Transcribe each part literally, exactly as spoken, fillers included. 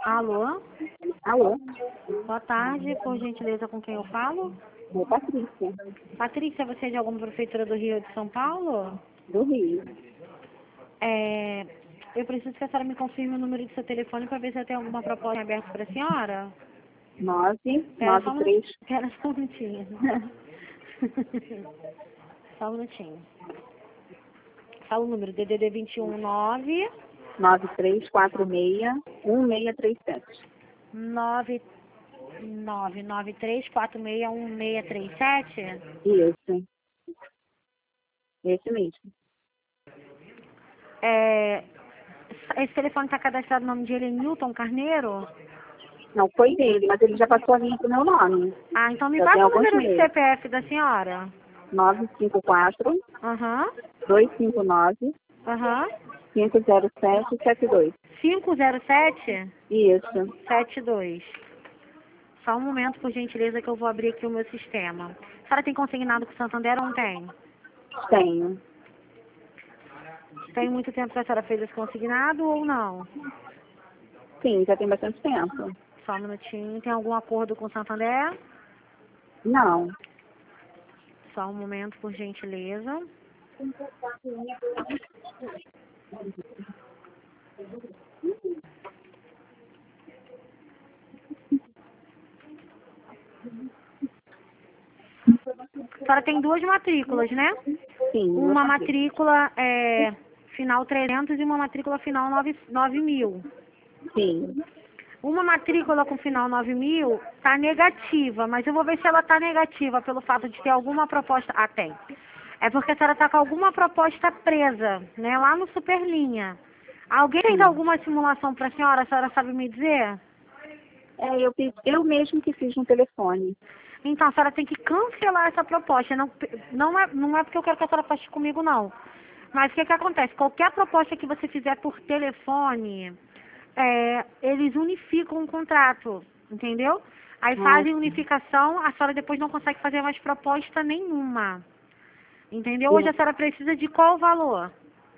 Alô? Alô? Boa tarde, por gentileza, com quem eu falo? É Patrícia, Patrícia, você é de alguma prefeitura do Rio de São Paulo? do Rio. É, eu preciso que a senhora me confirme o número do seu telefone para ver se eu tenho alguma proposta aberta para a senhora. nove Espera nove só um três. minutinho. Espera só um minutinho. Só um minutinho. Fala o número, D D D vinte e um nove nove três quatro seis um seis três sete. nove nove nove três quatro seis um seis três sete. Isso. Esse mesmo. É, esse telefone está cadastrado no nome de ele, Newton Carneiro? Não foi dele, mas ele já passou a vir pro meu nome. Ah, então me Já tem passa o alguns número do meses. C P F da senhora. nove cinco quatro, Aham, dois cinco nove, aham. cinco zero sete sete dois. cinco zero sete Isso. sete dois. Só um momento, por gentileza, que eu vou abrir aqui o meu sistema. A senhora tem consignado com o Santander ou não tem? Tenho. Tem muito tempo que a senhora fez esse consignado ou não? Sim, já tem bastante tempo. Só um minutinho. Tem algum acordo com o Santander? Não. Só um momento, por gentileza. A senhora tem duas matrículas, né? Sim. Uma eu sei. matrícula é, final trezentos e uma matrícula final nove mil. Sim. Uma matrícula com final nove mil está negativa, mas eu vou ver se ela está negativa pelo fato de ter alguma proposta. Ah, tem. É porque a senhora está com alguma proposta presa, né, lá no Superlinha. Alguém fez Sim. alguma simulação para a senhora? A senhora sabe me dizer? É, eu, fiz, eu mesmo que fiz no telefone. Então, a senhora tem que cancelar essa proposta. Não, não, é, não é porque eu quero que a senhora faça comigo, não. Mas o que, que acontece? Qualquer proposta que você fizer por telefone, é, eles unificam o contrato, entendeu? Aí Ah, fazem sim. unificação, a senhora depois não consegue fazer mais proposta nenhuma. Entendeu? Hoje a Eu- senhora precisa de qual valor?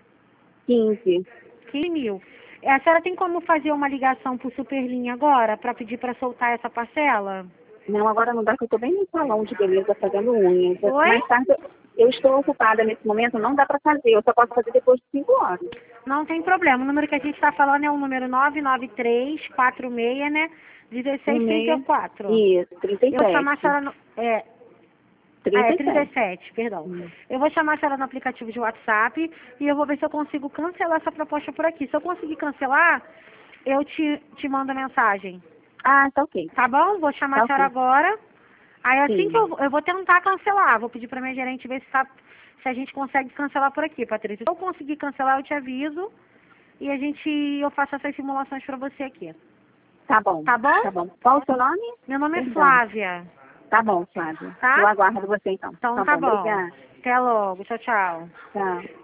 quinze. quinze mil. A senhora tem como fazer uma ligação por Superlinha agora, para pedir para soltar essa parcela? Não, agora não dá, que eu estou bem no salão de beleza fazendo unhas. Oi? Mais tarde, eu estou ocupada nesse momento, não dá para fazer. Eu só posso fazer depois de cinco horas. Não tem problema. O número que a gente está falando é o número nove nove três quatro seis, né? Um dezesseis trinta e meia. quatro. Isso, trinta e Eu vou chamar a sete. senhora no... É, ah, é trinta e trinta e sete. sete, perdão. Hum. Eu vou chamar a senhora no aplicativo de WhatsApp e eu vou ver se eu consigo cancelar essa proposta por aqui. Se eu conseguir cancelar, eu te, te mando a mensagem. Ah, tá ok. Tá bom? Vou chamar Tá a senhora ok. agora. Aí assim que Sim. eu, eu vou tentar cancelar. Vou pedir para minha gerente ver se, tá, se a gente consegue cancelar por aqui, Patrícia. Se eu conseguir cancelar, eu te aviso. E a gente, eu faço essas simulações para você aqui. Tá bom. Tá bom? Tá bom. Qual o seu nome? Meu nome é Perdão. Flávia. Tá bom, Flávia. Tá? Eu aguardo você então. Então Tá tá bom, bom. obrigada. Até logo. Tchau, tchau. Tchau.